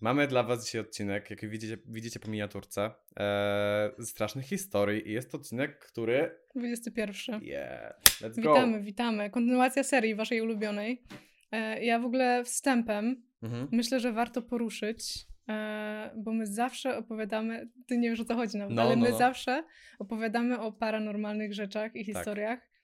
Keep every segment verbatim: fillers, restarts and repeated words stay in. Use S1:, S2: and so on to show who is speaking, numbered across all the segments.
S1: Mamy dla was dzisiaj odcinek, jak widzicie, widzicie po miniaturce, e, strasznych historii i jest to odcinek, który...
S2: dwudziesty pierwszy.
S1: Yeah, let's go.
S2: Witamy, witamy. Kontynuacja serii waszej ulubionej. E, ja w ogóle wstępem
S1: Mhm.
S2: myślę, że warto poruszyć, e, bo my zawsze opowiadamy, ty nie wiesz o co chodzi nawet,
S1: No,
S2: ale
S1: no,
S2: my
S1: no.
S2: zawsze opowiadamy o paranormalnych rzeczach i historiach. Tak.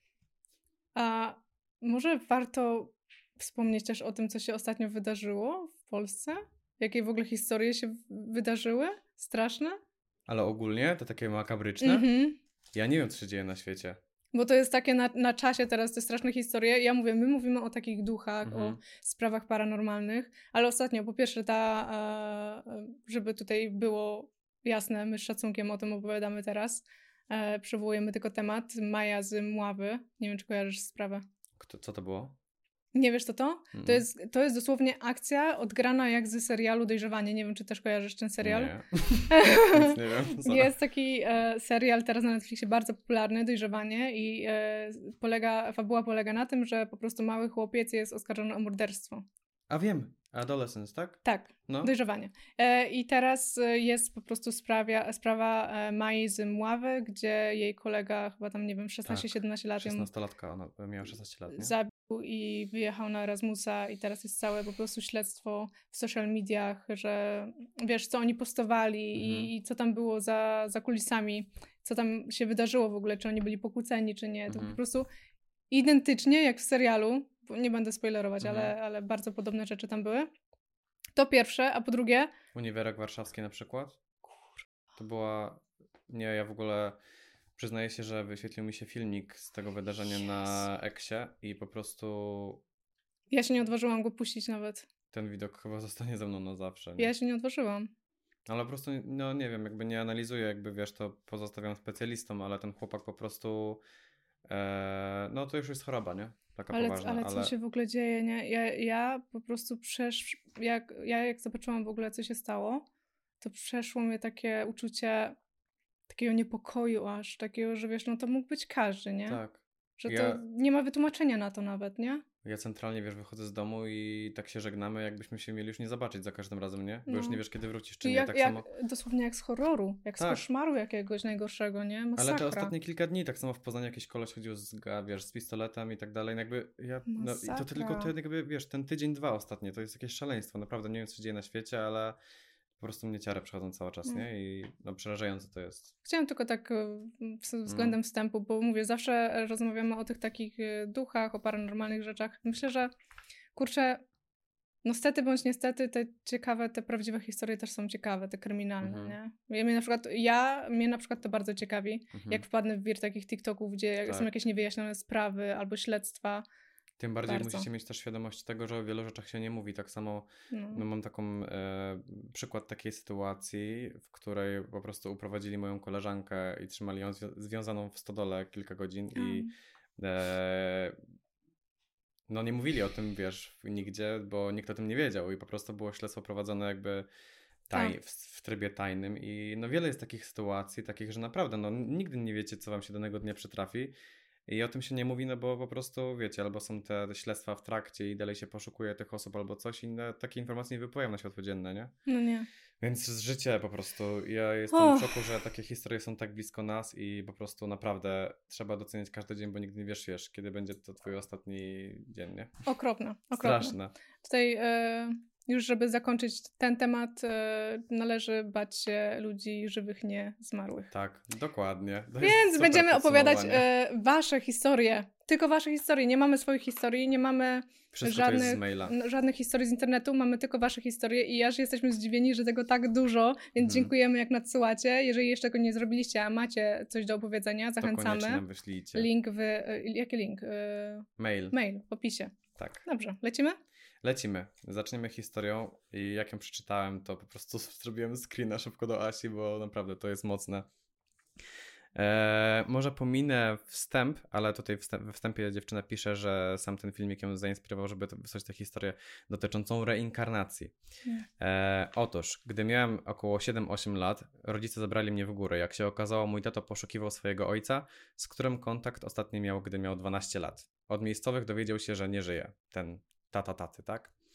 S2: A może warto wspomnieć też o tym, co się ostatnio wydarzyło w Polsce? Jakie w ogóle historie się wydarzyły? Straszne?
S1: Ale ogólnie to takie makabryczne?
S2: Mhm.
S1: Ja nie wiem, co się dzieje na świecie.
S2: Bo to jest takie na, na czasie teraz, te straszne historie. Ja mówię, my mówimy o takich duchach,
S1: Mhm.
S2: o sprawach paranormalnych, ale ostatnio po pierwsze ta, e, żeby tutaj było jasne, my z szacunkiem o tym opowiadamy teraz, e, przywołujemy tylko temat, Maja z Mławy. Nie wiem, czy kojarzysz sprawę.
S1: Kto, co to było?
S2: Nie wiesz, co to?
S1: Mm.
S2: To jest, to jest dosłownie akcja odgrana jak z serialu Dojrzewanie. Nie wiem, czy też kojarzysz ten serial?
S1: Nie. Nic nie wiem. Sorry.
S2: Jest taki e, serial teraz na Netflixie bardzo popularny, Dojrzewanie, i e, polega, fabuła polega na tym, że po prostu mały chłopiec jest oskarżony o morderstwo.
S1: A wiem. Adolescence, tak?
S2: Tak,
S1: No.
S2: Dojrzewanie. E, I teraz e, jest po prostu sprawia, sprawa e, Mai z Mławy, gdzie jej kolega, chyba tam, nie wiem, szesnaście siedemnaście lat ją
S1: szesnastolatka, ona miała szesnaście lat, nie?
S2: zabił i wyjechał na Erasmusa i teraz jest całe po prostu śledztwo w social mediach, że wiesz, co oni postowali
S1: Mhm.
S2: i, i co tam było za, za kulisami, co tam się wydarzyło w ogóle, czy oni byli pokłóceni, czy nie. To
S1: Mhm.
S2: po prostu identycznie jak w serialu, bo nie będę spoilerować,
S1: Mhm.
S2: ale, ale bardzo podobne rzeczy tam były. To pierwsze, a po drugie...
S1: Uniwerek Warszawski na przykład? To była... Nie, ja w ogóle... Przyznaję się, że wyświetlił mi się filmik z tego wydarzenia
S2: Yes.
S1: na Eksie i po prostu
S2: Ja się nie odważyłam go puścić nawet.
S1: ten widok chyba zostanie ze mną na zawsze. Nie?
S2: Ja się nie odważyłam.
S1: Ale po prostu, no nie wiem, jakby nie analizuję, jakby wiesz, to pozostawiam specjalistom, ale ten chłopak po prostu, e, no to już jest choroba, nie? Taka
S2: Ale,
S1: poważna.
S2: ale co
S1: ale...
S2: się w ogóle dzieje, nie? Ja, ja po prostu przesz... Jak, ja jak zobaczyłam w ogóle, co się stało, to przeszło mnie takie uczucie takiego niepokoju aż, takiego, że wiesz, no to mógł być każdy, nie?
S1: Tak.
S2: Że
S1: Ja-
S2: to nie ma wytłumaczenia na to nawet, nie?
S1: Ja centralnie, wiesz, wychodzę z domu i tak się żegnamy, jakbyśmy się mieli już nie zobaczyć za każdym razem, nie? Bo
S2: No.
S1: już nie wiesz, kiedy wrócisz, czy
S2: I
S1: nie,
S2: jak,
S1: tak
S2: jak,
S1: samo.
S2: dosłownie jak z horroru, jak z
S1: Tak.
S2: koszmaru jakiegoś najgorszego, nie?
S1: Ale
S2: Masakra.
S1: te ostatnie kilka dni, tak samo w Poznaniu jakiś koleś chodził z, ga- wiesz, z pistoletem i tak dalej, no jakby ja, no i to
S2: Masakra.
S1: tylko ten, jakby, wiesz, ten tydzień, dwa ostatnie, to jest jakieś szaleństwo, naprawdę nie wiem, co się dzieje na świecie, ale po prostu mnie ciary przechodzą cały czas,
S2: No.
S1: nie? I no przerażające to jest.
S2: Chciałam tylko tak e, w- względem
S1: Mm.
S2: wstępu, bo mówię, zawsze rozmawiamy o tych takich e, duchach, o paranormalnych rzeczach. Myślę, że kurczę, no stety bądź niestety te ciekawe, te prawdziwe historie też są ciekawe, te kryminalne,
S1: Mhm.
S2: nie? Ja mnie na przykład, ja, mnie na przykład to bardzo ciekawi,
S1: Mhm.
S2: jak wpadnę w wir takich TikToków, gdzie
S1: Tak.
S2: są jakieś niewyjaśnione sprawy albo śledztwa.
S1: Tym bardziej
S2: bardzo.
S1: musicie mieć też świadomość tego, że o wielu rzeczach się nie mówi. Tak samo
S2: No.
S1: no, mam taką e, przykład takiej sytuacji, w której po prostu uprowadzili moją koleżankę i trzymali ją zwią- związaną w stodole kilka godzin i e, no nie mówili o tym, wiesz, nigdzie, bo nikt o tym nie wiedział i po prostu było śledztwo prowadzone jakby taj,
S2: Tak.
S1: w, w trybie tajnym i no wiele jest takich sytuacji, takich, że naprawdę no nigdy nie wiecie, co wam się danego dnia przytrafi i o tym się nie mówi, no bo po prostu wiecie, albo są te, te śledztwa w trakcie i dalej się poszukuje tych osób albo coś i no, takie informacje nie wypływają na światło dzienne, nie?
S2: No nie.
S1: Więc życie po prostu, ja jestem
S2: Och.
S1: w szoku, że takie historie są tak blisko nas i po prostu naprawdę trzeba doceniać każdy dzień, bo nigdy nie wiesz, wiesz, kiedy będzie to twój ostatni dzień, nie?
S2: Okropne, okropne.
S1: Straszne.
S2: Tutaj e, już, żeby zakończyć ten temat, e, należy bać się ludzi żywych, nie zmarłych.
S1: Tak, dokładnie. To jest
S2: Więc
S1: super
S2: będziemy opowiadać
S1: podsumowanie.
S2: e, wasze historie. Tylko wasze historie. Nie mamy swoich historii, nie mamy
S1: Wszystko to jest z
S2: żadnych,
S1: maila.
S2: n- żadnych historii z internetu, mamy tylko wasze historie i aż jesteśmy zdziwieni, że tego tak dużo, więc
S1: Mhm.
S2: dziękujemy jak nadsyłacie. Jeżeli jeszcze tego nie zrobiliście, a macie coś do opowiedzenia,
S1: To koniecznie
S2: zachęcamy.
S1: nam wyślijcie.
S2: Link w... e, Jaki link? E,
S1: Mail.
S2: mail w opisie.
S1: Tak.
S2: Dobrze, lecimy?
S1: Lecimy. Zaczniemy historią i jak ją przeczytałem, to po prostu zrobiłem screena szybko do Asi, bo naprawdę to jest mocne. Eee, może pominę wstęp, ale tutaj wstęp, we wstępie dziewczyna pisze, że sam ten filmik ją zainspirował, żeby to wysłać tę historię dotyczącą reinkarnacji.
S2: Nie.
S1: Eee, otóż, gdy miałem około siedem osiem lat, rodzice zabrali mnie w górę. Jak się okazało, mój tato poszukiwał swojego ojca, z którym kontakt ostatni miał, gdy miał dwanaście lat. Od miejscowych dowiedział się, że nie żyje. Ten tata taty, tak?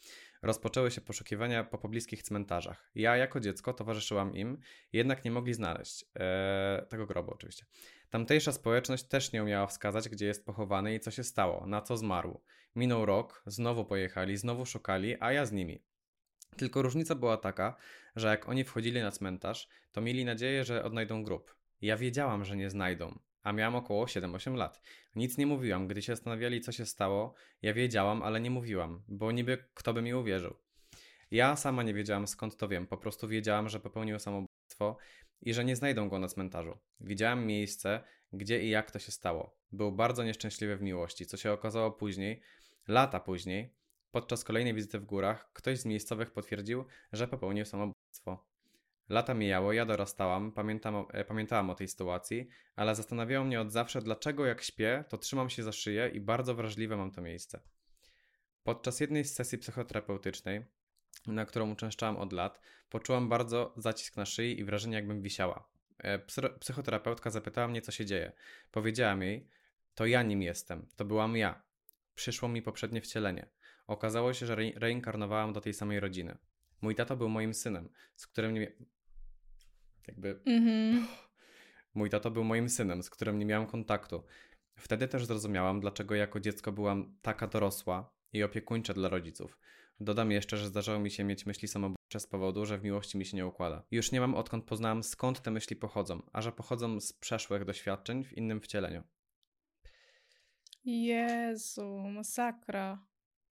S1: Rozpoczęły się poszukiwania po pobliskich cmentarzach. Ja jako dziecko towarzyszyłam im, jednak nie mogli znaleźć e, tego grobu oczywiście. Tamtejsza społeczność też nie umiała wskazać, gdzie jest pochowany i co się stało, na co zmarł. Minął rok, znowu pojechali, znowu szukali, a ja z nimi. Tylko różnica była taka, że jak oni wchodzili na cmentarz, to mieli nadzieję, że odnajdą grób. Ja wiedziałam, że nie znajdą, a miałam około siedem osiem lat. Nic nie mówiłam, gdy się zastanawiali, co się stało, ja wiedziałam, ale nie mówiłam, bo niby kto by mi uwierzył. Ja sama nie wiedziałam, skąd to wiem, po prostu wiedziałam, że popełnił samobójstwo i że nie znajdą go na cmentarzu. Widziałam miejsce, gdzie i jak to się stało. Był bardzo nieszczęśliwy w miłości, co się okazało później, lata później, podczas kolejnej wizyty w górach, ktoś z miejscowych potwierdził, że popełnił samobójstwo. Lata mijało, ja dorastałam, pamiętam o, e, pamiętałam o tej sytuacji, ale zastanawiało mnie od zawsze, dlaczego jak śpię, to trzymam się za szyję i bardzo wrażliwe mam to miejsce. Podczas jednej z sesji psychoterapeutycznej, na którą uczęszczałam od lat, poczułam bardzo zacisk na szyi i wrażenie, jakbym wisiała. E, psy- psychoterapeutka zapytała mnie, co się dzieje. Powiedziałam jej, to ja nim jestem, to byłam ja. Przyszło mi poprzednie wcielenie. Okazało się, że re- reinkarnowałam do tej samej rodziny. Mój tato był moim synem, z którym nie... Jakby...
S2: Mhm.
S1: Mój tato był moim synem, z którym nie miałam kontaktu. Wtedy też zrozumiałam, dlaczego jako dziecko byłam taka dorosła i opiekuńcza dla rodziców. Dodam jeszcze, że zdarzało mi się mieć myśli samobójcze z powodu, że w miłości mi się nie układa. Już nie mam odkąd poznałam, skąd te myśli pochodzą, a że pochodzą z przeszłych doświadczeń w innym wcieleniu.
S2: Jezu, masakra.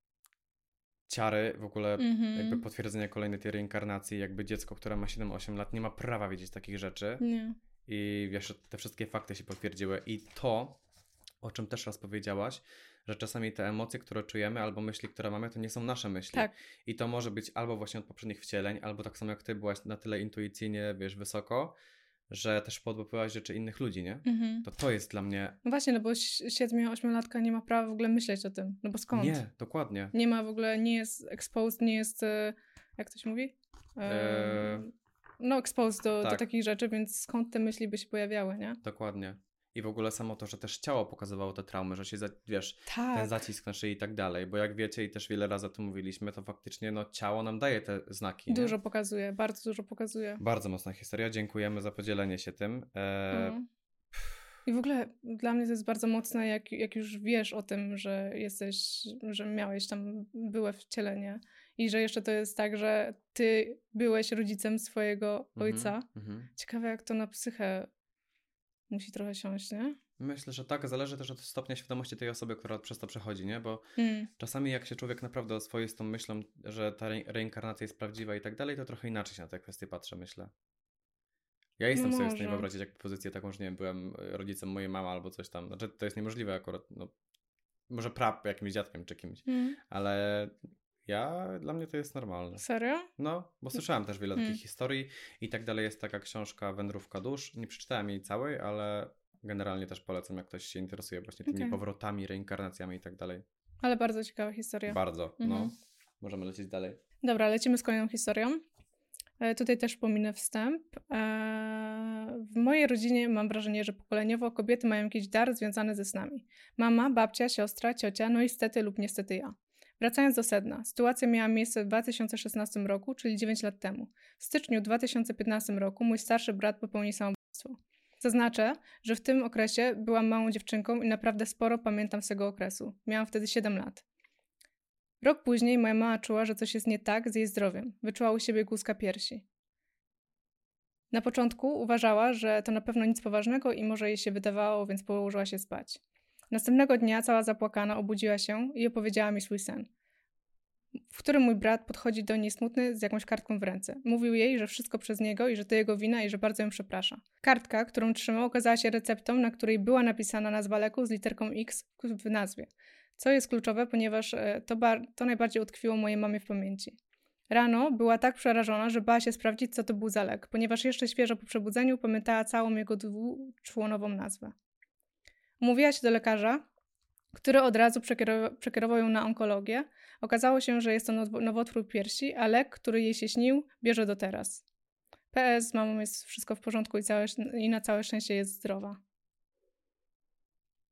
S1: Ciary, w ogóle
S2: Mhm.
S1: jakby potwierdzenie kolejnej tej reinkarnacji, jakby dziecko, które ma siedem osiem lat, nie ma prawa wiedzieć takich rzeczy.
S2: Nie.
S1: I wiesz, te wszystkie fakty się potwierdziły. I to, o czym też raz powiedziałaś, że czasami te emocje, które czujemy, albo myśli, które mamy, to nie są nasze myśli.
S2: Tak.
S1: I to może być albo właśnie od poprzednich wcieleń, albo tak samo jak ty byłaś na tyle intuicyjnie, wiesz, wysoko, że też podłapywałaś rzeczy innych ludzi, nie?
S2: Mhm.
S1: To to jest dla mnie...
S2: No właśnie, no bo siedmiu ośmiolatka nie ma prawa w ogóle myśleć o tym. No bo skąd?
S1: Nie, dokładnie.
S2: Nie ma w ogóle, nie jest exposed, nie jest, e, jak to się mówi? E,
S1: Eee,
S2: no exposed do,
S1: tak.
S2: do takich rzeczy, więc skąd te myśli by się pojawiały, nie?
S1: Dokładnie. I w ogóle samo to, że też ciało pokazywało te traumy, że się, za, wiesz,
S2: Tak.
S1: ten zacisk na szyi i tak dalej, bo jak wiecie i też wiele razy o tym mówiliśmy, to faktycznie no ciało nam daje te znaki, nie?
S2: Dużo pokazuje, bardzo dużo pokazuje.
S1: Bardzo mocna historia, dziękujemy za podzielenie się tym. E...
S2: No. I w ogóle dla mnie to jest bardzo mocne, jak, jak już wiesz o tym, że jesteś, że miałeś tam byłe wcielenie i że jeszcze to jest tak, że ty byłeś rodzicem swojego ojca.
S1: Mm-hmm.
S2: Ciekawe, jak to na psychę musi trochę siąść, nie?
S1: Myślę, że tak, zależy też od stopnia świadomości tej osoby, która przez to przechodzi, nie? Bo
S2: mm.
S1: czasami jak się człowiek naprawdę oswoi z tą myślą, że ta re- reinkarnacja jest prawdziwa i tak dalej, to trochę inaczej się na te kwestie patrzę, myślę. Ja jestem
S2: no
S1: sobie w
S2: może.
S1: stanie wyobrazić jak pozycję taką, że nie wiem, byłem rodzicem mojej mamy albo coś tam. Znaczy to jest niemożliwe akurat, no może prap jakimś dziadkiem czy kimś,
S2: Mm.
S1: ale ja, dla mnie to jest normalne.
S2: Serio?
S1: No, bo słyszałem też wiele
S2: Mm.
S1: takich historii i tak dalej. Jest taka książka Wędrówka dusz. Nie przeczytałem jej całej, ale generalnie też polecam, jak ktoś się interesuje właśnie tymi
S2: Okay.
S1: powrotami, reinkarnacjami i tak dalej.
S2: Ale bardzo ciekawa historia.
S1: Bardzo,
S2: Mhm.
S1: no. Możemy lecieć dalej.
S2: Dobra, lecimy z kolejną historią. E, tutaj też pominę wstęp. E, w mojej rodzinie mam wrażenie, że pokoleniowo kobiety mają jakiś dar związany ze snami. Mama, babcia, siostra, ciocia, no i stety lub niestety ja. Wracając do sedna. Sytuacja miała miejsce w dwa tysiące szesnastym roku, czyli dziewięć lat temu. W styczniu dwa tysiące piętnastym roku mój starszy brat popełnił samobójstwo. Zaznaczę, że w tym okresie byłam małą dziewczynką i naprawdę sporo pamiętam z tego okresu. Miałam wtedy siedem lat. Rok później moja mama czuła, że coś jest nie tak z jej zdrowiem. Wyczuła u siebie kłuska piersi. Na początku uważała, że to na pewno nic poważnego i może jej się wydawało, więc położyła się spać. Następnego dnia cała zapłakana obudziła się i opowiedziała mi swój sen, w którym mój brat podchodzi do niej smutny z jakąś kartką w ręce. Mówił jej, że wszystko przez niego i że to jego wina i że bardzo ją przeprasza. Kartka, którą trzymał, okazała się receptą, na której była napisana nazwa leku z literką X w nazwie. Co jest kluczowe, ponieważ to, bar- to najbardziej utkwiło mojej mamie w pamięci. Rano była tak przerażona, że bała się sprawdzić, co to był za lek, ponieważ jeszcze świeżo po przebudzeniu pamiętała całą jego dwuczłonową nazwę. Umówiła się do lekarza, który od razu przekierow- przekierował ją na onkologię. Okazało się, że jest to now- nowotwór piersi, a lek, który jej się śnił, bierze do teraz. P S, z mamą jest wszystko w porządku i, całe, i na całe szczęście jest zdrowa.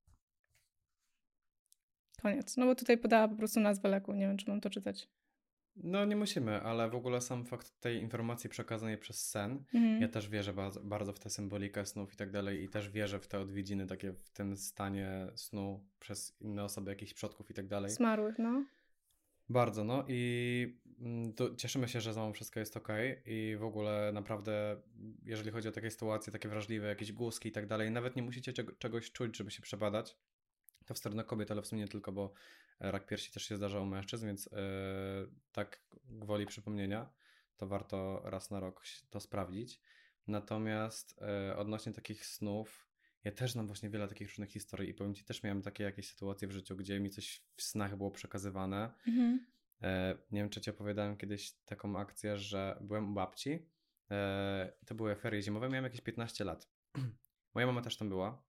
S2: Koniec. No bo tutaj podała po prostu nazwę leku. Nie wiem, czy mam to czytać.
S1: No nie musimy, ale w ogóle sam fakt tej informacji przekazanej przez sen,
S2: Mhm.
S1: ja też wierzę bardzo, bardzo w tę symbolikę snów i tak dalej i też wierzę w te odwiedziny takie w tym stanie snu przez inne osoby, jakichś przodków i tak dalej.
S2: Zmarłych, no.
S1: Bardzo, no i mm, to cieszymy się, że z mamą wszystko jest okej i w ogóle naprawdę, jeżeli chodzi o takie sytuacje, takie wrażliwe, jakieś głuski i tak dalej, nawet nie musicie czego, czegoś czuć, żeby się przebadać. To w stronę kobiet, ale w sumie nie tylko, bo rak piersi też się zdarza u mężczyzn, więc yy, tak gwoli przypomnienia, to warto raz na rok to sprawdzić. Natomiast yy, odnośnie takich snów, ja też znam właśnie wiele takich różnych historii i powiem Ci, też miałem takie jakieś sytuacje w życiu, gdzie mi coś w snach było przekazywane.
S2: Mhm.
S1: E, nie wiem, czy Ci opowiadałem kiedyś taką akcję, że byłem u babci. E, to były ferie zimowe, miałem jakieś piętnaście lat. Moja mama też tam była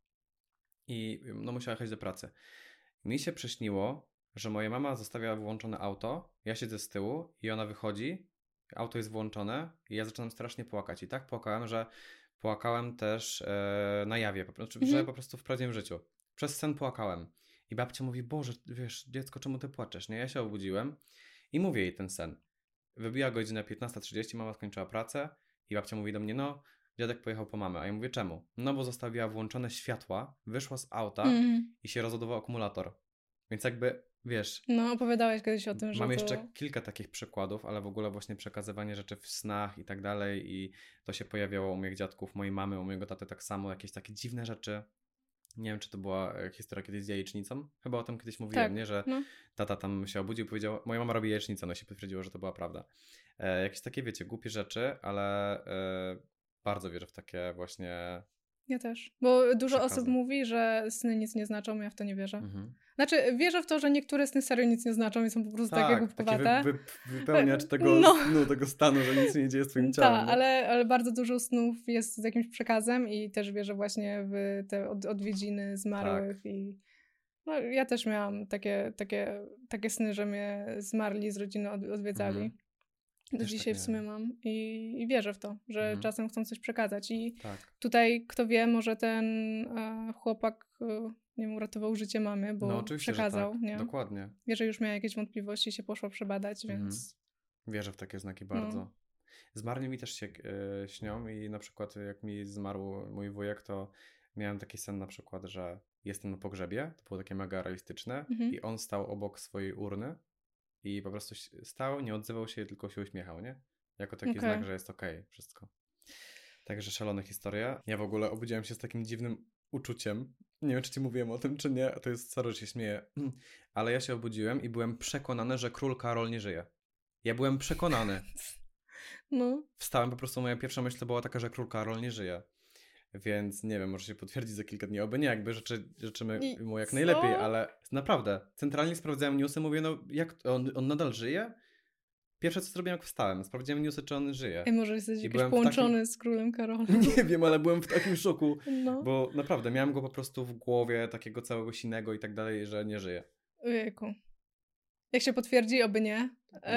S1: i no musiała jechać do pracy. Mi się przyśniło, że moja mama zostawia włączone auto, ja siedzę z tyłu i ona wychodzi, auto jest włączone i ja zaczynam strasznie płakać. I tak płakałem, że płakałem też e, na jawie, po prostu,
S2: Mhm.
S1: że po prostu w prawdziwym życiu. Przez sen płakałem. I babcia mówi, Boże, wiesz, dziecko, czemu ty płaczesz, nie? Ja się obudziłem i mówię jej ten sen. Wybija godzina piętnasta trzydzieści, mama skończyła pracę i babcia mówi do mnie, no, dziadek pojechał po mamę. A ja mówię, czemu? No, bo zostawiła włączone światła, wyszła z auta
S2: Mhm.
S1: i się rozładował akumulator. Więc jakby, wiesz,
S2: No, opowiadałeś kiedyś o tym, że
S1: mam
S2: to...
S1: jeszcze kilka takich przykładów, ale w ogóle właśnie przekazywanie rzeczy w snach i tak dalej i to się pojawiało u moich dziadków, mojej mamy, u mojego taty tak samo, jakieś takie dziwne rzeczy. Nie wiem, czy to była e, historia kiedyś z jajecznicą. Chyba o tym kiedyś mówiłem,
S2: Tak,
S1: nie? Że
S2: no.
S1: tata tam się obudził i powiedział, moja mama robi jajecznicę, no się potwierdziło, że to była prawda. E, jakieś takie, wiecie, głupie rzeczy, ale e, bardzo wierzę w takie właśnie
S2: Ja też. Bo dużo
S1: przekazy.
S2: osób mówi, że sny nic nie znaczą, ja w to nie wierzę.
S1: Mhm.
S2: Znaczy, wierzę w to, że niektóre sny serio nic nie znaczą i są po prostu takie
S1: Tak,
S2: głupkowate.
S1: taki wy, wy, wypełniacz tego
S2: No.
S1: snu, tego stanu, że nic się nie dzieje z twoim ciałem.
S2: Tak,
S1: nie?
S2: ale, ale bardzo dużo snów jest z jakimś przekazem i też wierzę właśnie w te od, odwiedziny zmarłych
S1: Tak.
S2: i no, ja też miałam takie, takie, takie sny, że mnie zmarli z rodziny od, odwiedzali.
S1: Mhm.
S2: Do
S1: Też
S2: dzisiaj
S1: tak
S2: w sumie mam i, i wierzę w to, że
S1: Mhm.
S2: czasem chcą coś przekazać i
S1: Tak.
S2: tutaj, kto wie, może ten e, chłopak e, nie wiem, uratował życie mamy, bo
S1: No oczywiście,
S2: przekazał,
S1: że tak.
S2: nie?
S1: Dokładnie.
S2: Jeżeli już miała jakieś wątpliwości, się poszło przebadać,
S1: Mhm.
S2: więc...
S1: Wierzę w takie znaki
S2: No.
S1: bardzo. Zmarli mi też się e, śnią i na przykład jak mi zmarł mój wujek, to miałem taki sen na przykład, że jestem na pogrzebie, to było takie mega realistyczne
S2: Mhm.
S1: i on stał obok swojej urny i po prostu stał, nie odzywał się, tylko się uśmiechał, nie? Jako taki
S2: Okej.
S1: znak, że jest okej, wszystko. Także szalona historia. Ja w ogóle obudziłem się z takim dziwnym uczuciem. Nie wiem, czy ci mówiłem o tym, czy nie. To jest, sorry, że się śmieję. Ale ja się obudziłem i byłem przekonany, że król Karol nie żyje. Ja byłem przekonany.
S2: No.
S1: Wstałem, po prostu moja pierwsza myśl to była taka, że król Karol nie żyje. Więc nie wiem, może się potwierdzić za kilka dni. Oby nie, jakby życzy, życzymy
S2: I
S1: mu jak
S2: co?
S1: najlepiej, ale naprawdę, centralnie sprawdzałem newsy, mówię, no jak, on, on nadal żyje? Pierwsze co zrobiłem, jak wstałem, sprawdziłem newsy, czy on żyje.
S2: Ej, może jesteś
S1: I
S2: jakiś
S1: byłem w
S2: połączony
S1: takim-
S2: z królem Karolem.
S1: Nie wiem, ale byłem w takim szoku,
S2: No.
S1: bo naprawdę miałem go po prostu w głowie, takiego całego sinego i tak dalej, że nie żyje.
S2: Ojejku. Jak się potwierdzi, oby nie,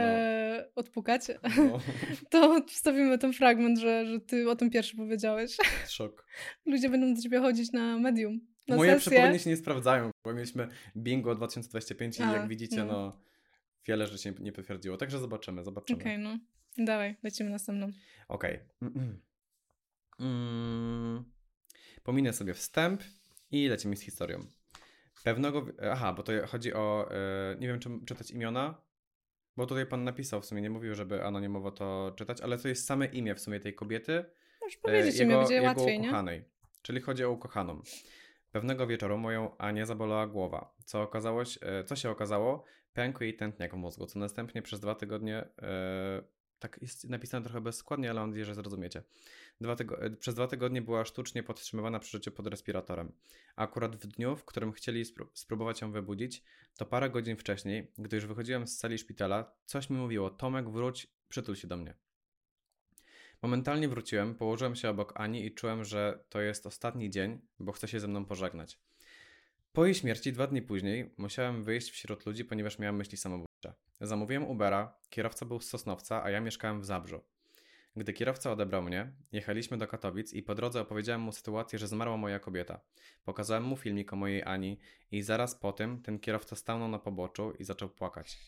S2: e, odpukać,
S1: No,
S2: to wstawimy ten fragment, że, że ty o tym pierwszy powiedziałeś.
S1: szok.
S2: Ludzie będą do ciebie chodzić na medium, na
S1: Moje
S2: sesję.
S1: przepowiednie się nie sprawdzają, bo mieliśmy bingo dwa tysiące dwudziesty piąty i
S2: A,
S1: jak widzicie,
S2: no.
S1: no wiele rzeczy się nie potwierdziło, także zobaczymy, zobaczymy.
S2: Okej, no. Dawaj, lecimy następną.
S1: Okej. Mm, pominę sobie wstęp i lecimy z historią. Pewnego... Aha, bo to chodzi o... e, nie wiem, czy czytać imiona, bo tutaj pan napisał w sumie, nie mówił, żeby anonimowo to czytać, ale to jest same imię w sumie tej kobiety,
S2: Możesz
S1: e,
S2: powiedzieć,
S1: jego,
S2: mi będzie
S1: jego
S2: łatwiej, nie?
S1: ukochanej. Czyli chodzi o ukochaną. Pewnego wieczoru moją Anię zabolała głowa. Co, okazało się, e, co się okazało? Pękł jej tętniak w mózgu, co następnie przez dwa tygodnie... E, tak jest napisane trochę bezskładnie, ale mam nadzieję, że zrozumiecie. Dwa tygo- przez dwa tygodnie była sztucznie podtrzymywana przy życiu pod respiratorem. A akurat w dniu, w którym chcieli spró- spróbować ją wybudzić, to parę godzin wcześniej, gdy już wychodziłem z sali szpitala, coś mi mówiło: Tomek, wróć, przytul się do mnie. Momentalnie wróciłem, położyłem się obok Ani i czułem, że to jest ostatni dzień, bo chce się ze mną pożegnać. Po jej śmierci, dwa dni później, musiałem wyjść wśród ludzi, ponieważ miałem myśli samobójcze. Zamówiłem Ubera, kierowca był z Sosnowca, a ja mieszkałem w Zabrzu. Gdy kierowca odebrał mnie, jechaliśmy do Katowic i po drodze opowiedziałem mu sytuację, że zmarła moja kobieta. Pokazałem mu filmik o mojej Ani i zaraz po tym ten kierowca stanął na poboczu i zaczął płakać.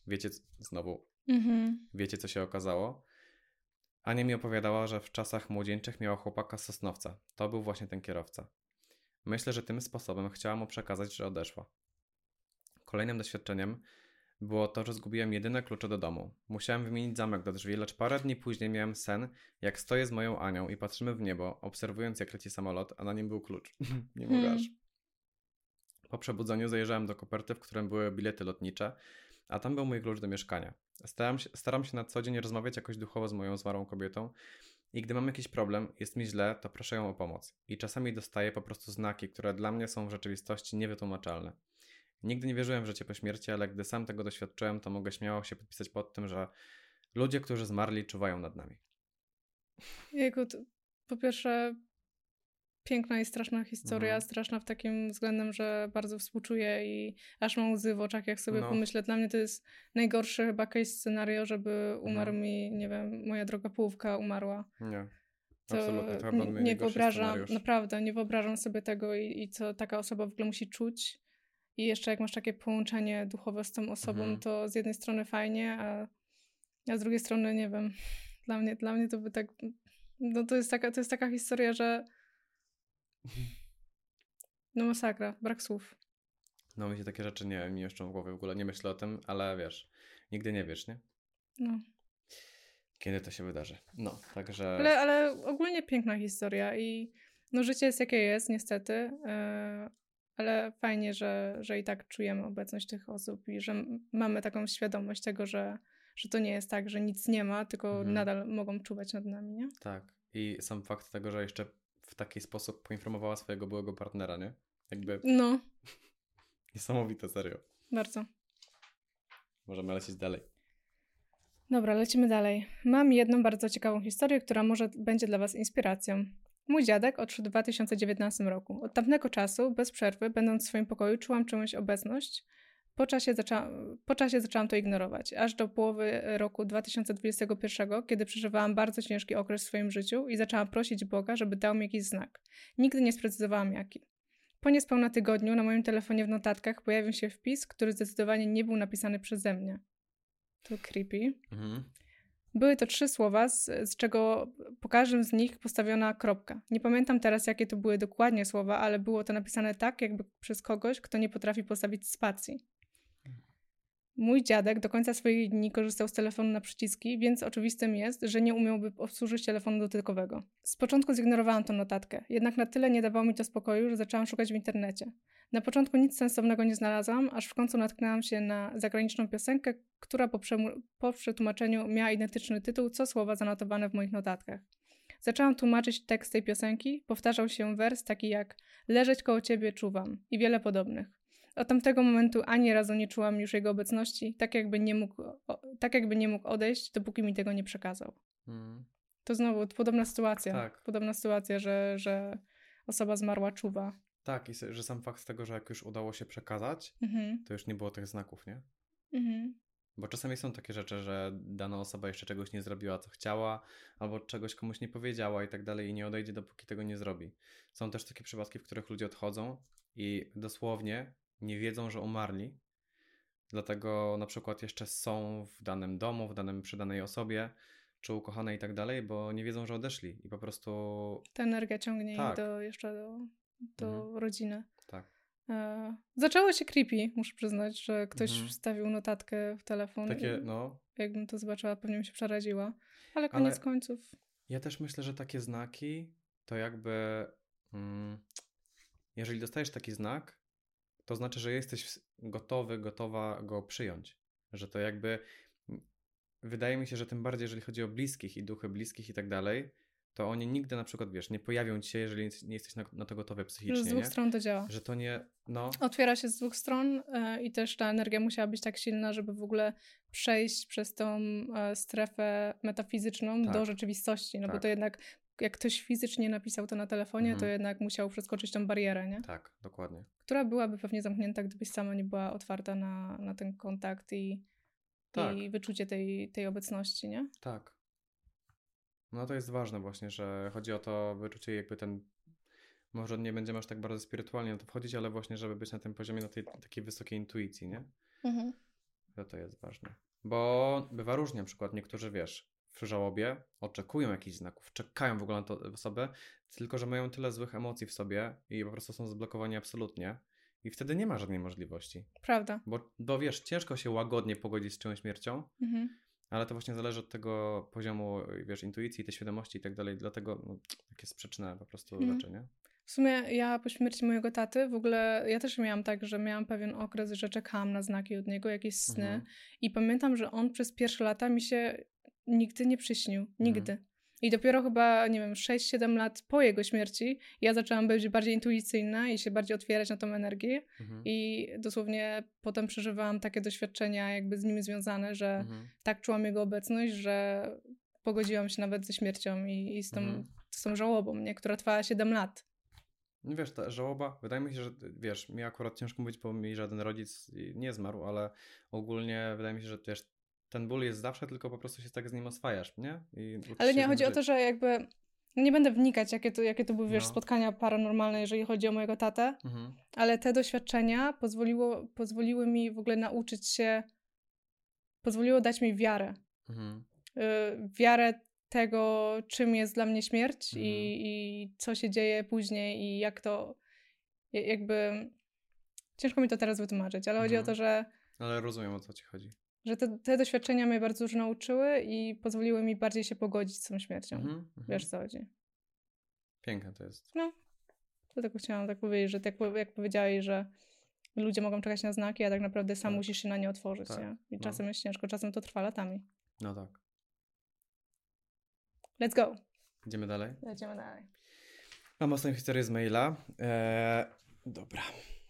S1: Wiecie, znowu,
S2: Mhm.
S1: wiecie, co się okazało? Ania mi opowiadała, że w czasach młodzieńczych miała chłopaka z Sosnowca. To był właśnie ten kierowca. Myślę, że tym sposobem chciała mu przekazać, że odeszła. Kolejnym doświadczeniem było to, że zgubiłem jedyne klucze do domu. Musiałem wymienić zamek do drzwi, lecz parę dni później miałem sen, jak stoję z moją Anią i patrzymy w niebo, obserwując jak leci samolot, a na nim był klucz. Nie mogę
S2: Hmm.
S1: aż. Po przebudzeniu zajrzałem do koperty, w którym były bilety lotnicze, a tam był mój klucz do mieszkania. Staram się, staram się na co dzień rozmawiać jakoś duchowo z moją zmarłą kobietą i gdy mam jakiś problem, jest mi źle, to proszę ją o pomoc. I czasami dostaję po prostu znaki, które dla mnie są w rzeczywistości niewytłumaczalne. Nigdy nie wierzyłem w życie po śmierci, ale gdy sam tego doświadczyłem, to mogę śmiało się podpisać pod tym, że ludzie, którzy zmarli, czuwają nad nami.
S2: Jego, to, po pierwsze, piękna i straszna historia,
S1: Mhm.
S2: straszna w takim względem, że bardzo współczuję i aż mam łzy w oczach, jak sobie
S1: No.
S2: pomyślę. Dla mnie to jest najgorszy chyba case scenario, żeby umarł
S1: Mhm.
S2: mi, nie wiem, moja droga połówka umarła.
S1: Nie,
S2: To
S1: absolutnie. To chyba
S2: nie,
S1: był
S2: nie
S1: najgorszy
S2: wyobrażam,
S1: scenariusz.
S2: naprawdę, nie wyobrażam sobie tego i, i co taka osoba w ogóle musi czuć. I jeszcze jak masz takie połączenie duchowe z tą osobą,
S1: Mhm.
S2: to z jednej strony fajnie, a, a z drugiej strony nie wiem. Dla mnie, dla mnie to by tak... No to jest taka, to jest taka historia, że... No masakra, brak słów.
S1: No mi się takie rzeczy nie mi jeszcze w głowie w ogóle, nie myślę o tym, ale wiesz, nigdy nie wiesz, nie?
S2: No.
S1: Kiedy to się wydarzy. No, także...
S2: Ale, ale ogólnie piękna historia i no życie jest jakie jest, niestety, yy, ale fajnie, że, że i tak czujemy obecność tych osób i że m- mamy taką świadomość tego, że, że to nie jest tak, że nic nie ma, tylko
S1: Mhm.
S2: nadal mogą czuwać nad nami, nie?
S1: Tak. I sam fakt tego, że jeszcze w taki sposób poinformowała swojego byłego partnera, nie? Jakby
S2: No,
S1: niesamowite, serio.
S2: bardzo.
S1: Możemy lecieć dalej.
S2: Dobra, lecimy dalej. Mam jedną bardzo ciekawą historię, która może będzie dla was inspiracją. Mój dziadek odszedł w dwa tysiące dziewiętnastym roku. Od tamtego czasu, bez przerwy, będąc w swoim pokoju, czułam czyjąś obecność. Po czasie, zaczą- po czasie zaczęłam to ignorować, aż do połowy roku dwa tysiące dwudziestego pierwszego, kiedy przeżywałam bardzo ciężki okres w swoim życiu i zaczęłam prosić Boga, żeby dał mi jakiś znak. Nigdy nie sprecyzowałam jaki. Po niespełna tygodniu na moim telefonie w notatkach pojawił się wpis, który zdecydowanie nie był napisany przeze mnie. To creepy.
S1: Mhm.
S2: Były to trzy słowa, z, z czego po każdym z nich postawiona kropka. Nie pamiętam teraz, jakie to były dokładnie słowa, ale było to napisane tak, jakby przez kogoś, kto nie potrafi postawić spacji. Mój dziadek do końca swoich dni korzystał z telefonu na przyciski, więc oczywistym jest, że nie umiałby obsłużyć telefonu dotykowego. Z początku zignorowałam tę notatkę, jednak na tyle nie dawało mi to spokoju, że zaczęłam szukać w internecie. Na początku nic sensownego nie znalazłam, aż w końcu natknęłam się na zagraniczną piosenkę, która po, przemu- po przetłumaczeniu miała identyczny tytuł, co słowa zanotowane w moich notatkach. Zaczęłam tłumaczyć tekst tej piosenki, powtarzał się wers taki jak leżeć koło ciebie czuwam i wiele podobnych. Od tamtego momentu ani razu nie czułam już jego obecności, tak jakby nie mógł, o, tak jakby nie mógł odejść, dopóki mi tego nie przekazał.
S1: Mhm.
S2: To znowu podobna sytuacja.
S1: Tak.
S2: Podobna sytuacja, że, że osoba zmarła czuwa.
S1: Tak, i s- że sam fakt tego, że jak już udało się przekazać,
S2: Mhm.
S1: to już nie było tych znaków, nie?
S2: Mhm.
S1: Bo czasami są takie rzeczy, że dana osoba jeszcze czegoś nie zrobiła, co chciała, albo czegoś komuś nie powiedziała i tak dalej i nie odejdzie, dopóki tego nie zrobi. Są też takie przypadki, w których ludzie odchodzą i dosłownie nie wiedzą, że umarli, dlatego na przykład jeszcze są w danym domu, w danym przy danej osobie, czy ukochanej i tak dalej, bo nie wiedzą, że odeszli i po prostu
S2: Ta energia ciągnie
S1: Tak.
S2: ich do, jeszcze do, do
S1: Mhm.
S2: rodziny.
S1: tak.
S2: E, zaczęło się creepy, muszę przyznać, że ktoś
S1: Mhm.
S2: wstawił notatkę w telefon.
S1: Takie,
S2: i
S1: no,
S2: Jakbym to zobaczyła, pewnie bym się przeraziła. Ale
S1: Ale-
S2: koniec końców.
S1: ja też myślę, że takie znaki to jakby, mm, jeżeli dostajesz taki znak, to znaczy, że jesteś w- gotowy, gotowa go przyjąć. Że to jakby, mm, wydaje mi się, że tym bardziej, jeżeli chodzi o bliskich i duchy bliskich i tak dalej, to oni nigdy na przykład, wiesz, nie pojawią ci się, jeżeli nie jesteś na, na to gotowy
S2: Że
S1: psychicznie,
S2: z dwóch
S1: nie?
S2: stron to działa.
S1: Że to nie, no,
S2: Otwiera się z dwóch stron e, i też ta energia musiała być tak silna, żeby w ogóle przejść przez tą e, strefę metafizyczną
S1: Tak.
S2: do rzeczywistości. No bo
S1: Tak.
S2: to jednak, jak ktoś fizycznie napisał to na telefonie,
S1: Mhm.
S2: to jednak musiał przeskoczyć tą barierę, nie?
S1: tak, dokładnie.
S2: Która byłaby pewnie zamknięta, gdybyś sama nie była otwarta na, na ten kontakt i,
S1: Tak.
S2: i wyczucie tej, tej obecności, nie?
S1: Tak. No to jest ważne właśnie, że chodzi o to wyczucie jakby ten, może nie będziemy aż tak bardzo spirytualnie na to wchodzić, ale właśnie, żeby być na tym poziomie, na tej takiej wysokiej intuicji, nie?
S2: Mhm.
S1: To to jest ważne. Bo bywa różnie, na przykład niektórzy, wiesz, przy żałobie oczekują jakichś znaków, czekają w ogóle na tę osobę, tylko że mają tyle złych emocji w sobie i po prostu są zablokowani absolutnie i wtedy nie ma żadnej możliwości.
S2: Prawda.
S1: Bo, bo wiesz, ciężko się łagodnie pogodzić z czyjąś śmiercią,
S2: Mhm.
S1: ale to właśnie zależy od tego poziomu, wiesz, intuicji, tej świadomości i tak dalej, dlatego no, takie sprzeczne po prostu
S2: Mhm.
S1: rzeczy, nie?
S2: W sumie ja po śmierci mojego taty w ogóle, ja też miałam tak, że miałam pewien okres, że czekałam na znaki od niego, jakieś sny
S1: Mhm.
S2: i pamiętam, że on przez pierwsze lata mi się nigdy nie przyśnił. Nigdy. Mhm. I dopiero chyba, nie wiem, sześć siedem lat po jego śmierci ja zaczęłam być bardziej intuicyjna i się bardziej otwierać na tą energię
S1: Mhm.
S2: i dosłownie potem przeżywałam takie doświadczenia jakby z nimi związane, że
S1: Mhm.
S2: tak czułam jego obecność, że pogodziłam się nawet ze śmiercią i, i z, tą,
S1: Mhm.
S2: z tą żałobą, nie? Która trwała siedem lat.
S1: No wiesz, ta żałoba, wydaje mi się, że wiesz, mi akurat ciężko mówić, bo mi żaden rodzic nie zmarł, ale ogólnie wydaje mi się, że wiesz, ten ból jest zawsze, tylko po prostu się tak z nim oswajasz, nie? I
S2: ale nie, chodzi żyć. O to, że jakby nie będę wnikać, jakie to, jakie to były, wiesz, no. spotkania paranormalne, jeżeli chodzi o mojego tatę, mhm. ale te doświadczenia pozwoliło, pozwoliły mi w ogóle nauczyć się, pozwoliło dać mi wiarę. Mhm. Y, wiarę tego, czym jest dla mnie śmierć mhm. i, i co się dzieje później i jak to jakby... Ciężko mi to teraz wytłumaczyć, ale mhm. chodzi o to, że...
S1: Ale rozumiem, o co ci chodzi.
S2: Że te, te doświadczenia mnie bardzo dużo nauczyły i pozwoliły mi bardziej się pogodzić z tą śmiercią. Mhm. Wiesz, co chodzi.
S1: Piękne to jest.
S2: No, to tylko chciałam tak powiedzieć, że tak jak powiedziałeś, że ludzie mogą czekać na znaki, a tak naprawdę sam tak. musisz się na nie otworzyć. Tak. Nie? I no. czasem jest ciężko, czasem to trwa latami.
S1: No tak.
S2: Let's go.
S1: Idziemy dalej?
S2: Lecimy dalej.
S1: Mam ostatnią historię z maila. Eee, dobra.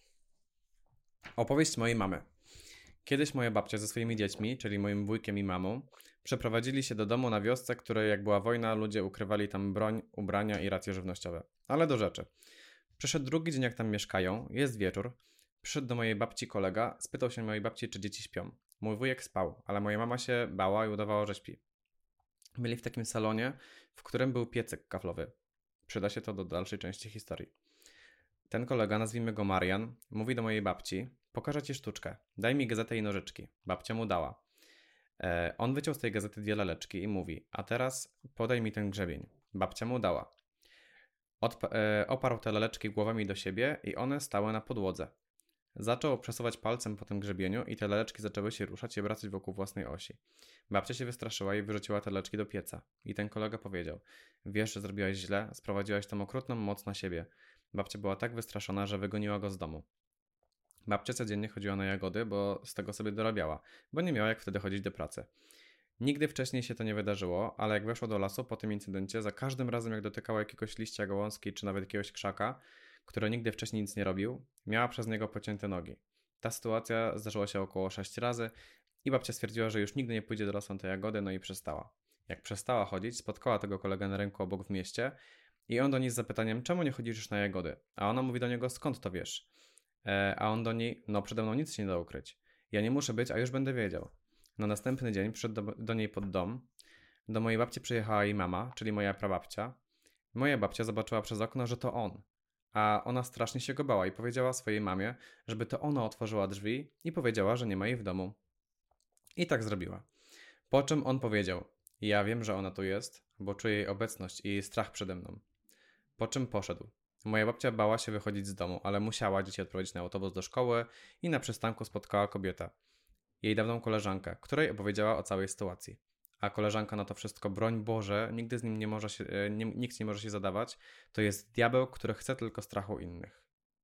S1: Opowieść mojej mamy. Kiedyś moja babcia ze swoimi dziećmi, czyli moim wujkiem i mamą, przeprowadzili się do domu na wiosce, której jak była wojna, ludzie ukrywali tam broń, ubrania i racje żywnościowe. Ale do rzeczy. Przyszedł drugi dzień, jak tam mieszkają, jest wieczór. Przyszedł do mojej babci kolega, spytał się mojej babci, czy dzieci śpią. Mój wujek spał, ale moja mama się bała i udawała, że śpi. Byli w takim salonie, w którym był piecyk kaflowy. Przyda się to do dalszej części historii. Ten kolega, nazwijmy go Marian, mówi do mojej babci: pokażę ci sztuczkę, daj mi gazetę i nożyczki. Babcia mu dała. E, on wyciął z tej gazety dwie laleczki i mówi: a teraz podaj mi ten grzebień. Babcia mu dała. Odpa- e, oparł te laleczki głowami do siebie i one stały na podłodze. Zaczął przesuwać palcem po tym grzebieniu i te laleczki zaczęły się ruszać i obracać wokół własnej osi. Babcia się wystraszyła i wyrzuciła te laleczki do pieca. I ten kolega powiedział: wiesz, że zrobiłaś źle, sprowadziłaś tą okrutną moc na siebie. Babcia była tak wystraszona, że wygoniła go z domu. Babcia codziennie chodziła na jagody, bo z tego sobie dorabiała, bo nie miała jak wtedy chodzić do pracy. Nigdy wcześniej się to nie wydarzyło, ale jak weszła do lasu po tym incydencie, za każdym razem jak dotykała jakiegoś liścia gałązki czy nawet jakiegoś krzaka, który nigdy wcześniej nic nie robił, miała przez niego pocięte nogi. Ta sytuacja zdarzyła się około sześć razy i babcia stwierdziła, że już nigdy nie pójdzie do lasu na te jagody, no i przestała. Jak przestała chodzić, spotkała tego kolegę na rynku obok w mieście i on do niej z zapytaniem: czemu nie chodzisz już na jagody? A ona mówi do niego: skąd to wiesz? E, a on do niej: no przede mną nic się nie da ukryć. Ja nie muszę być, a już będę wiedział. Na następny dzień przyszedł do, do niej pod dom. Do mojej babci przyjechała jej mama, czyli moja prababcia. Moja babcia zobaczyła przez okno, że to on. A ona strasznie się go bała i powiedziała swojej mamie, żeby to ona otworzyła drzwi i powiedziała, że nie ma jej w domu. I tak zrobiła. Po czym on powiedział: ja wiem, że ona tu jest, bo czuję jej obecność i jej strach przede mną. Po czym poszedł. Moja babcia bała się wychodzić z domu, ale musiała dzieci odprowadzić na autobus do szkoły i na przystanku spotkała kobietę, jej dawną koleżankę, której opowiedziała o całej sytuacji. A koleżanka na to wszystko: broń Boże, nigdy z nim nie może się, nie, nikt nie może się zadawać. To jest diabeł, który chce tylko strachu innych.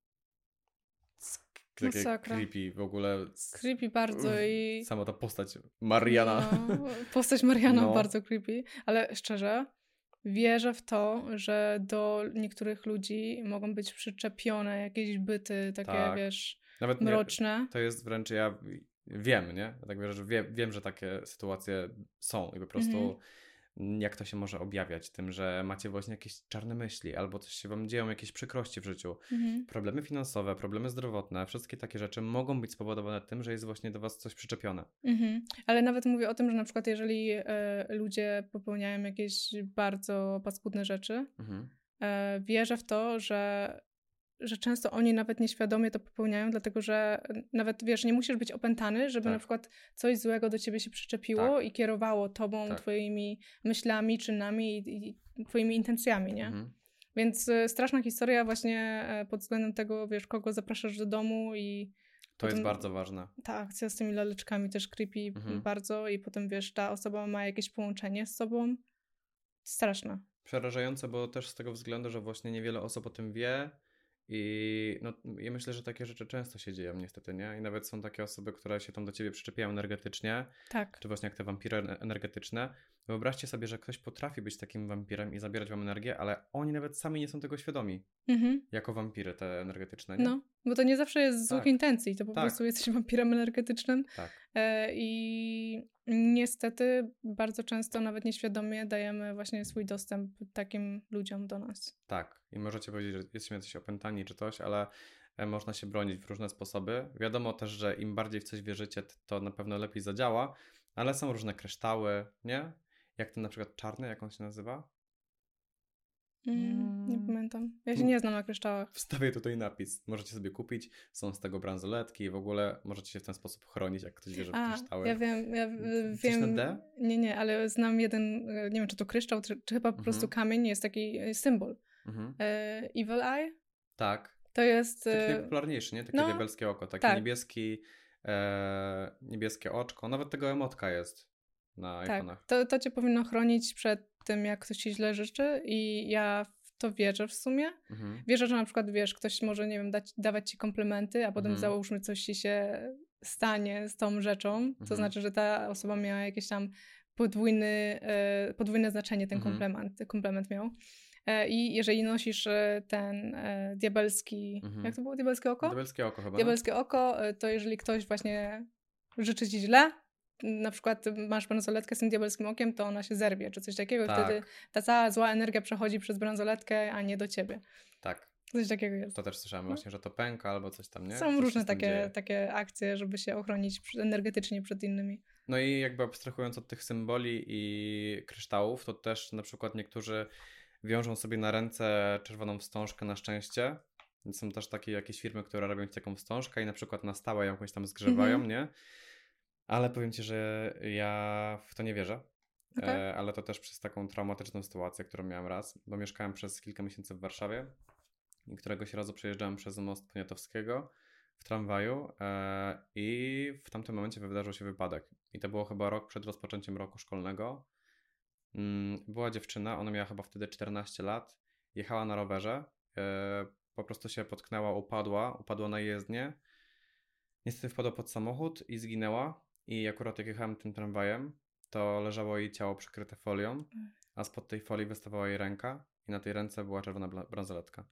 S1: Takie
S2: Masakra.
S1: Creepy w ogóle.
S2: Creepy bardzo i...
S1: Sama ta postać Mariana.
S2: No, postać Mariana
S1: no.
S2: bardzo creepy, ale szczerze wierzę w to, że do niektórych ludzi mogą być przyczepione jakieś byty takie, tak. wiesz, nawet mroczne.
S1: Nie, to jest wręcz, ja wiem, nie? Ja tak wierzę, że wie, wiem, że takie sytuacje są i po prostu mhm. jak to się może objawiać tym, że macie właśnie jakieś czarne myśli albo coś się wam dzieją, jakieś przykrości w życiu. Mhm. Problemy finansowe, problemy zdrowotne, wszystkie takie rzeczy mogą być spowodowane tym, że jest właśnie do was coś przyczepione.
S2: Mhm. Ale nawet mówię o tym, że na przykład jeżeli e, ludzie popełniają jakieś bardzo paskudne rzeczy, mhm. e, wierzę w to, że że często oni nawet nieświadomie to popełniają, dlatego że nawet, wiesz, nie musisz być opętany, żeby
S1: Tak.
S2: na przykład coś złego do ciebie się przyczepiło
S1: Tak.
S2: i kierowało tobą,
S1: Tak.
S2: twoimi myślami, czynami i, i twoimi intencjami, nie?
S1: Mhm.
S2: Więc y, straszna historia właśnie y, pod względem tego, wiesz, kogo zapraszasz do domu i
S1: To
S2: potem,
S1: jest bardzo ważne.
S2: ta akcja z tymi laleczkami też creepy
S1: Mhm.
S2: bardzo i potem, wiesz, ta osoba ma jakieś połączenie z sobą. Straszne.
S1: Przerażające, bo też z tego względu, że właśnie niewiele osób o tym wie i no, ja myślę, że takie rzeczy często się dzieją niestety, nie? I nawet są takie osoby, które się tam do ciebie przyczepiają energetycznie,
S2: Tak.
S1: czy właśnie jak te wampiry energetyczne. Wyobraźcie sobie, że ktoś potrafi być takim wampirem i zabierać wam energię, ale oni nawet sami nie są tego świadomi.
S2: Mhm.
S1: Jako wampiry te energetyczne, nie?
S2: No, bo to nie zawsze jest z złych
S1: Tak.
S2: intencji, to po
S1: Tak.
S2: prostu jesteś wampirem energetycznym
S1: Tak.
S2: e, i niestety bardzo często nawet nieświadomie dajemy właśnie swój dostęp takim ludziom do nas.
S1: Tak. I możecie powiedzieć, że jesteśmy jacyś opętani czy coś, ale e, można się bronić w różne sposoby. Wiadomo też, że im bardziej w coś wierzycie, to na pewno lepiej zadziała, ale są różne kryształy, nie? Jak ten na przykład czarny, jak on się nazywa?
S2: Mm, nie
S1: Mm.
S2: pamiętam. Ja się nie znam na kryształach.
S1: Wstawię tutaj napis. Możecie sobie kupić. Są z tego bransoletki i w ogóle możecie się w ten sposób chronić, jak ktoś wierzy w
S2: A,
S1: kryształy.
S2: ja wiem, ja w-
S1: Coś na
S2: wiem.
S1: D?
S2: Nie, nie, ale znam jeden, e, nie wiem, czy to kryształ, czy, czy chyba po
S1: Mhm.
S2: prostu kamień, jest taki e, symbol.
S1: Mhm.
S2: E, Evil Eye?
S1: Tak.
S2: To jest...
S1: Taki
S2: e,
S1: najpopularniejszy, nie? Takie
S2: no,
S1: diabelskie oko. Takie
S2: tak.
S1: niebieski, e, niebieskie oczko. Nawet tego emotka jest na
S2: Tak,
S1: iPhone'ach.
S2: to, to cię powinno chronić przed tym, jak ktoś ci źle życzy i ja w to wierzę w sumie.
S1: Mhm.
S2: Wierzę, że na przykład, wiesz, ktoś może, nie wiem, dać, dawać ci komplementy, a potem
S1: Mhm.
S2: załóżmy coś ci się stanie z tą rzeczą, to
S1: Mhm.
S2: znaczy, że ta osoba miała jakieś tam podwójny, e, podwójne znaczenie, ten
S1: Mhm.
S2: komplement, komplement miał. E, I jeżeli nosisz e, ten e, diabelski,
S1: Mhm.
S2: jak to było, diabelskie oko?
S1: Diabelskie oko chyba.
S2: Diabelskie oko, e, to jeżeli ktoś właśnie życzy ci źle, na przykład masz bransoletkę z tym diabelskim okiem, to ona się zerwie, czy coś takiego.
S1: Tak.
S2: Wtedy ta cała zła energia przechodzi przez bransoletkę, a nie do ciebie.
S1: Tak.
S2: Coś takiego jest.
S1: To też słyszałem
S2: No.
S1: właśnie, że to pęka albo coś tam, nie?
S2: Są
S1: Coś się
S2: różne
S1: z tym
S2: takie,
S1: dzieje.
S2: takie akcje, żeby się ochronić przy- energetycznie przed innymi.
S1: No i jakby abstrahując od tych symboli i kryształów, to też na przykład niektórzy wiążą sobie na ręce czerwoną wstążkę na szczęście. Są też takie jakieś firmy, które robią ci taką wstążkę i na przykład na stałe ją jakoś tam zgrzewają,
S2: Mhm.
S1: nie? Ale powiem ci, że ja w to nie wierzę.
S2: Okay.
S1: E, ale to też przez taką traumatyczną sytuację, którą miałem raz, bo mieszkałem przez kilka miesięcy w Warszawie i któregoś razu przejeżdżałem przez most Poniatowskiego w tramwaju e, i w tamtym momencie wydarzył się wypadek. I to było chyba rok przed rozpoczęciem roku szkolnego. Mm, była dziewczyna, ona miała chyba wtedy czternaście lat, jechała na rowerze, e, po prostu się potknęła, upadła, upadła na jezdnię. Niestety wpadła pod samochód i zginęła. I akurat jak jechałem tym tramwajem, to leżało jej ciało przykryte folią, a spod tej folii wystawała jej ręka i na tej ręce była czerwona bla- bransoletka.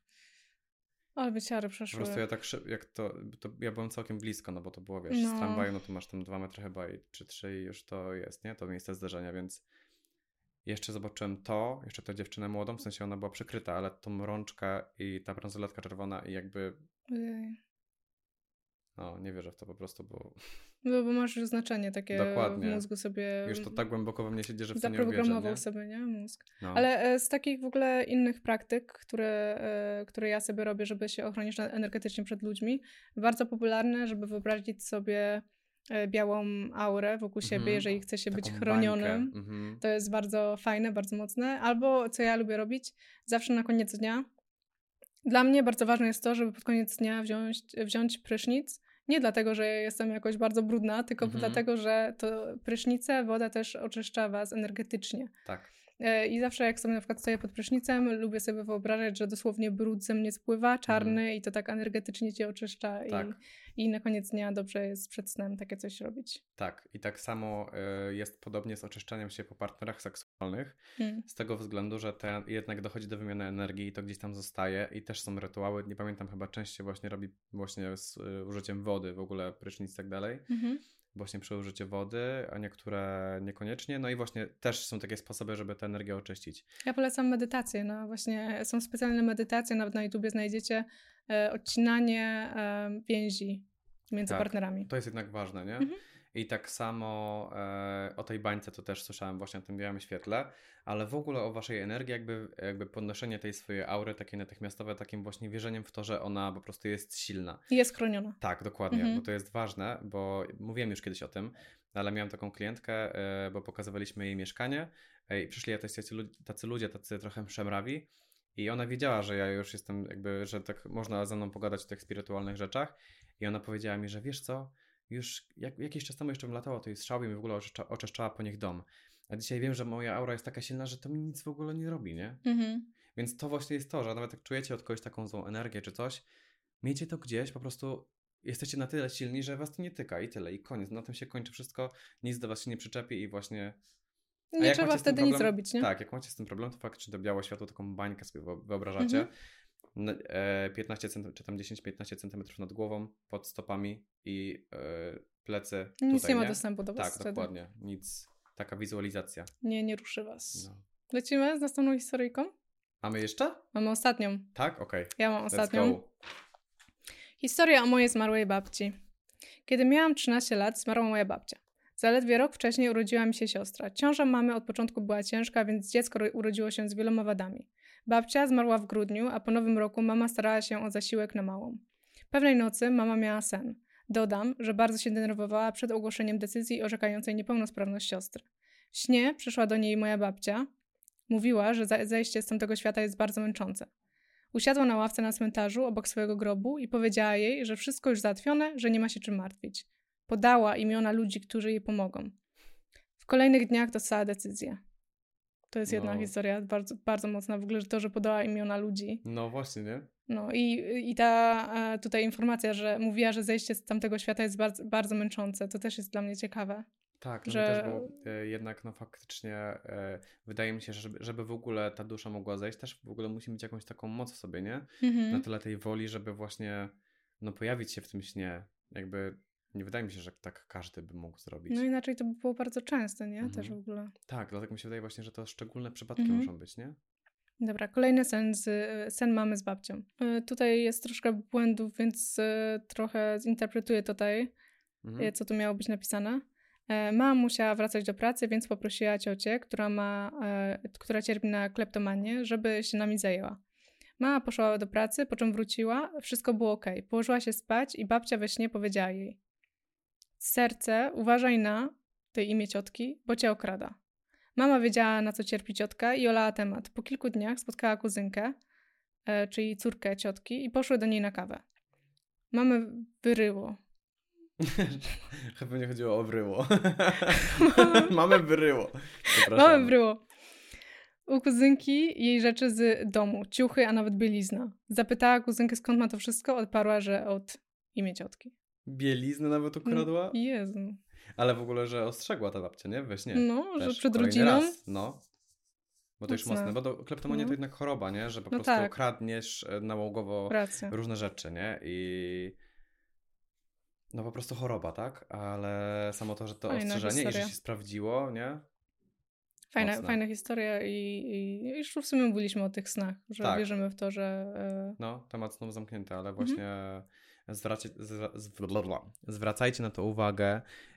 S2: Ale by ciary
S1: Po
S2: przeszły.
S1: prostu ja tak szyb, jak to, to, ja byłem całkiem blisko, no bo to było, wiesz,
S2: No.
S1: z tramwaju, no to masz tam dwa metry chyba i czy trzy i już to jest, nie? To miejsce zdarzenia, więc jeszcze zobaczyłem to, jeszcze tę dziewczynę młodą, w sensie ona była przykryta, ale tą rączkę i ta bransoletka czerwona i jakby,
S2: Ojej.
S1: no nie wierzę w to po prostu, bo
S2: No bo masz już znaczenie takie
S1: Dokładnie.
S2: w mózgu sobie.
S1: już to tak głęboko we mnie siedzi, że w to nie uwierzę,
S2: Zaprogramował
S1: nie?
S2: sobie, nie? Mózg.
S1: No.
S2: Ale e, z takich w ogóle innych praktyk, które, e, które ja sobie robię, żeby się ochronić energetycznie przed ludźmi, bardzo popularne, żeby wyobrazić sobie e, białą aurę wokół siebie,
S1: Mhm.
S2: jeżeli chce się być
S1: Taką
S2: chronionym.
S1: bańkę. Mhm.
S2: To jest bardzo fajne, bardzo mocne. Albo, co ja lubię robić, zawsze na koniec dnia. Dla mnie bardzo ważne jest to, żeby pod koniec dnia wziąć, wziąć prysznic. Nie dlatego, że jestem jakoś bardzo brudna, tylko
S1: Mhm.
S2: dlatego, że to prysznice, woda też oczyszcza was energetycznie.
S1: Tak.
S2: E, I zawsze jak sobie na przykład stoję pod prysznicem, lubię sobie wyobrażać, że dosłownie brud ze mnie spływa, czarny
S1: Mhm.
S2: i to tak energetycznie cię oczyszcza
S1: Tak.
S2: i, i na koniec dnia dobrze jest przed snem takie coś robić.
S1: Tak, i tak samo y, jest podobnie z oczyszczaniem się po partnerach seksualnych,
S2: Mm.
S1: z tego względu, że te, jednak dochodzi do wymiany energii i to gdzieś tam zostaje i też są rytuały, nie pamiętam, chyba częściej właśnie robi właśnie z y, użyciem wody, w ogóle prysznic i tak dalej,
S2: Mhm.
S1: właśnie przy użyciu wody, a niektóre niekoniecznie, no i właśnie też są takie sposoby, żeby tę energię oczyścić.
S2: Ja polecam medytację, no właśnie są specjalne medytacje, nawet na YouTubie znajdziecie e, odcinanie e, więzi między
S1: Tak.
S2: partnerami.
S1: To jest jednak ważne, nie?
S2: Mhm.
S1: I tak samo e, o tej bańce to też słyszałem właśnie o tym białym świetle, ale w ogóle o waszej energii, jakby, jakby podnoszenie tej swojej aury takiej natychmiastowe, takim właśnie wierzeniem w to, że ona po prostu jest silna.
S2: I jest chroniona.
S1: Tak, dokładnie,
S2: Mhm.
S1: bo to jest ważne, bo mówiłem już kiedyś o tym, ale miałem taką klientkę, e, bo pokazywaliśmy jej mieszkanie e, i przyszli jacyś tacy, tacy ludzie, tacy trochę szemrawi i ona wiedziała, że ja już jestem jakby, że tak można ze mną pogadać o tych spirytualnych rzeczach i ona powiedziała mi, że wiesz co, już jak, jakiś czas temu jeszcze bym latała tej strzały i mi w ogóle oczyszcza, oczyszczała po nich dom. A dzisiaj wiem, że moja aura jest taka silna, że to mi nic w ogóle nie robi, nie?
S2: Mhm.
S1: Więc to właśnie jest to, że nawet jak czujecie od kogoś taką złą energię czy coś, miejcie to gdzieś, po prostu jesteście na tyle silni, że was to nie tyka i tyle, i koniec. Na tym się kończy wszystko, nic do was się nie przyczepi i właśnie...
S2: Nie trzeba wtedy
S1: problem,
S2: nic robić, nie?
S1: Tak, jak macie z tym problem, to faktycznie to białe światło, taką bańkę sobie wyobrażacie. Mhm. piętnaście centymetrów, czy tam dziesięć do piętnastu centymetrów nad głową, pod stopami i e, plecy
S2: Nic
S1: tutaj,
S2: nie ma
S1: nie?
S2: dostępu do was
S1: Tak,
S2: wtedy.
S1: dokładnie. Nic. Taka wizualizacja.
S2: Nie, nie ruszy was.
S1: No.
S2: Lecimy z następną historyjką?
S1: Mamy jeszcze?
S2: Mamy ostatnią.
S1: Tak? Okej. Okay.
S2: Ja mam ostatnią.
S1: Let's go.
S2: Historia o mojej zmarłej babci. Kiedy miałam trzynaście lat, zmarła moja babcia. Zaledwie rok wcześniej urodziła mi się siostra. Ciąża mamy od początku była ciężka, więc dziecko urodziło się z wieloma wadami. Babcia zmarła w grudniu, a po nowym roku mama starała się o zasiłek na małą. Pewnej nocy mama miała sen. Dodam, że bardzo się denerwowała przed ogłoszeniem decyzji orzekającej niepełnosprawność siostry. W śnie przyszła do niej moja babcia. Mówiła, że zejście z tamtego świata jest bardzo męczące. Usiadła na ławce na cmentarzu obok swojego grobu i powiedziała jej, że wszystko już załatwione, że nie ma się czym martwić. Podała imiona ludzi, którzy jej pomogą. W kolejnych dniach dostała decyzję. To jest jedna
S1: no.
S2: historia bardzo, bardzo mocna w ogóle, że to, że podała imiona ludzi.
S1: No właśnie, nie?
S2: No i, i ta tutaj informacja, że mówiła, że zejście z tamtego świata jest bardzo, bardzo męczące, to też jest dla mnie ciekawe.
S1: Tak,
S2: że...
S1: też, bo e, jednak no faktycznie e, wydaje mi się, że żeby, żeby w ogóle ta dusza mogła zejść, też w ogóle musi mieć jakąś taką moc w sobie, nie?
S2: Mhm.
S1: Na tyle tej woli, żeby właśnie no pojawić się w tym śnie. Jakby nie wydaje mi się, że tak każdy by mógł zrobić.
S2: No inaczej to by było bardzo często, nie?
S1: Mhm.
S2: Też w ogóle.
S1: Tak, dlatego mi się wydaje właśnie, że to szczególne przypadki
S2: Mhm.
S1: muszą być, nie?
S2: Dobra, kolejny sen, z, sen mamy z babcią. Y, tutaj jest troszkę błędów, więc y, trochę zinterpretuję tutaj,
S1: Mhm.
S2: y, co tu miało być napisane. Y, mama musiała wracać do pracy, więc poprosiła ciocię, która, ma, y, która cierpi na kleptomanię, żeby się nami zajęła. Mama poszła do pracy, po czym wróciła, wszystko było okej. Okay. Położyła się spać i babcia we śnie powiedziała jej: serce, uważaj na, tej imię ciotki, bo cię okrada. Mama wiedziała, na co cierpi ciotka i olała temat. Po kilku dniach spotkała kuzynkę, e, czyli córkę ciotki, i poszły do niej na kawę. Mamy wyryło.
S1: Chyba nie chodziło o wryło. Mamy wyryło.
S2: Mamy wryło. U kuzynki jej rzeczy z domu, ciuchy, a nawet bielizna. Zapytała kuzynkę, skąd ma to wszystko, odparła, że od imię ciotki.
S1: Bieliznę nawet ukradła?
S2: Jezu.
S1: Ale w ogóle, że ostrzegła ta babcia, nie? We śnie.
S2: No,
S1: też
S2: że przed
S1: kolejny
S2: rodziną.
S1: Raz. No. Bo to już
S2: Mocne.
S1: mocne. Bo do, kleptomania
S2: no.
S1: to jednak choroba, nie? Że po
S2: no
S1: prostu
S2: tak.
S1: kradniesz nałogowo
S2: Racja.
S1: różne rzeczy, nie? I no po prostu choroba, tak? Ale samo to, że to
S2: Fajna
S1: ostrzeżenie
S2: historia.
S1: i że się sprawdziło, nie?
S2: Fajna, fajna historia i, i już w sumie mówiliśmy o tych snach, że
S1: tak.
S2: wierzymy w to, że... Yy...
S1: No, temat znowu zamknięty, ale właśnie mhm. zwracie, zw, zwracajcie na to uwagę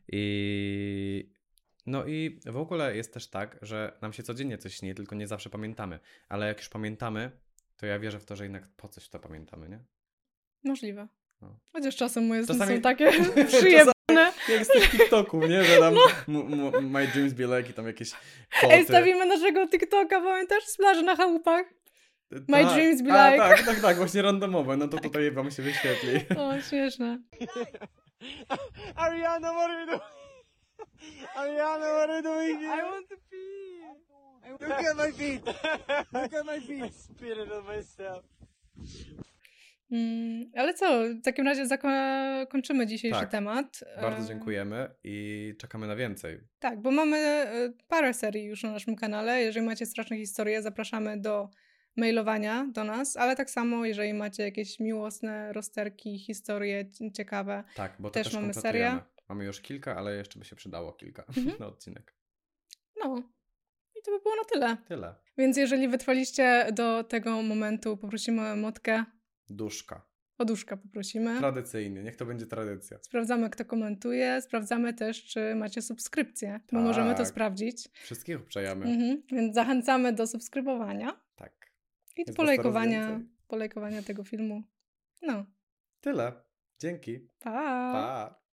S1: i no i w ogóle jest też tak, że nam się codziennie coś śni, tylko nie zawsze pamiętamy, ale jak już pamiętamy, to ja wierzę w to, że jednak po coś to pamiętamy, nie?
S2: Możliwe.
S1: No.
S2: Chociaż czasem moje
S1: czasami...
S2: sny są takie przyjebane.
S1: Jak z tych TikToków, nie? Że tam no. m- m- My Dreams Be Like i tam jakieś koty.
S2: Ej, stawimy naszego TikToka, pamiętasz? Z plaży na chałupach. My
S1: Ta,
S2: Dreams Be
S1: a,
S2: Like.
S1: Tak, tak, tak, właśnie randomowe, no to tutaj wam się wyświetli.
S2: O, śmieszne.
S3: Ariana, what are you doing? Ariana, what are you doing here?
S2: I want to pee.
S3: Look at my feet. Look at my feet. I spit it on myself.
S2: Mm, ale co, w takim razie zako- kończymy dzisiejszy
S1: tak,
S2: temat.
S1: Bardzo dziękujemy i czekamy na więcej.
S2: Tak, bo mamy parę serii już na naszym kanale. Jeżeli macie straszne historie, zapraszamy do mailowania do nas, ale tak samo, jeżeli macie jakieś miłosne rozterki, historie ciekawe,
S1: tak, bo to
S2: też,
S1: też
S2: mamy
S1: kompletujemy.
S2: serię.
S1: Mamy już kilka, ale jeszcze by się przydało kilka
S2: Mhm.
S1: na odcinek.
S2: No i to by było na tyle.
S1: Tyle.
S2: Więc jeżeli wytrwaliście do tego momentu, poprosimy o emotkę.
S1: Duszka.
S2: O duszka poprosimy.
S1: Tradycyjnie, niech to będzie tradycja.
S2: Sprawdzamy, kto komentuje. Sprawdzamy też, czy macie subskrypcję, bo
S1: Tak.
S2: możemy to sprawdzić.
S1: Wszystkich uprzejamy.
S2: Mhm. Więc zachęcamy do subskrybowania
S1: Tak.
S2: i do
S1: Jest was
S2: polajkowania,
S1: coraz więcej.
S2: polajkowania tego filmu. No,
S1: Tyle. Dzięki.
S2: pa!
S1: Pa.